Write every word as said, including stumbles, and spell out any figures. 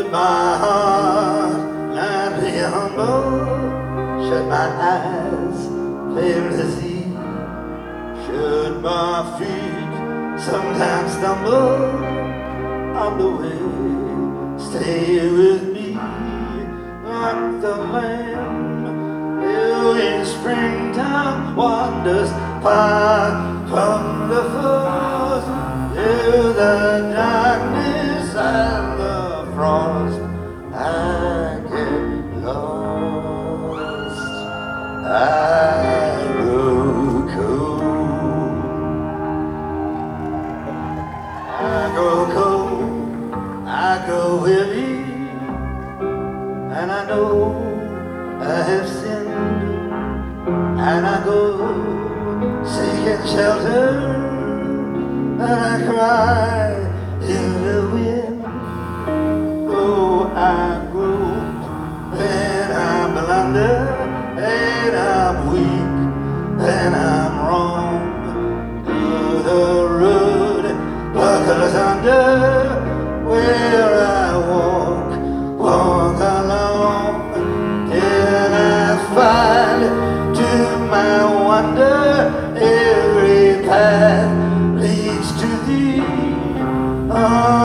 Should my heart not be humble, should my eyes fail to see, should my feet sometimes stumble on the way, stay with me like the lamb in springtime wanders far from the foes, through the darkness and the frost. I get lost, I grow cold, I grow cold, I grow weary, and I know I have sinned, and I go seeking shelter, and I cry in the wind. Oh, I grow and I blunder, and I'm weak and I'm wrong. Oh, the road buckles under where I walk, walk along, till I find to my wonder every path leads to thee. Oh,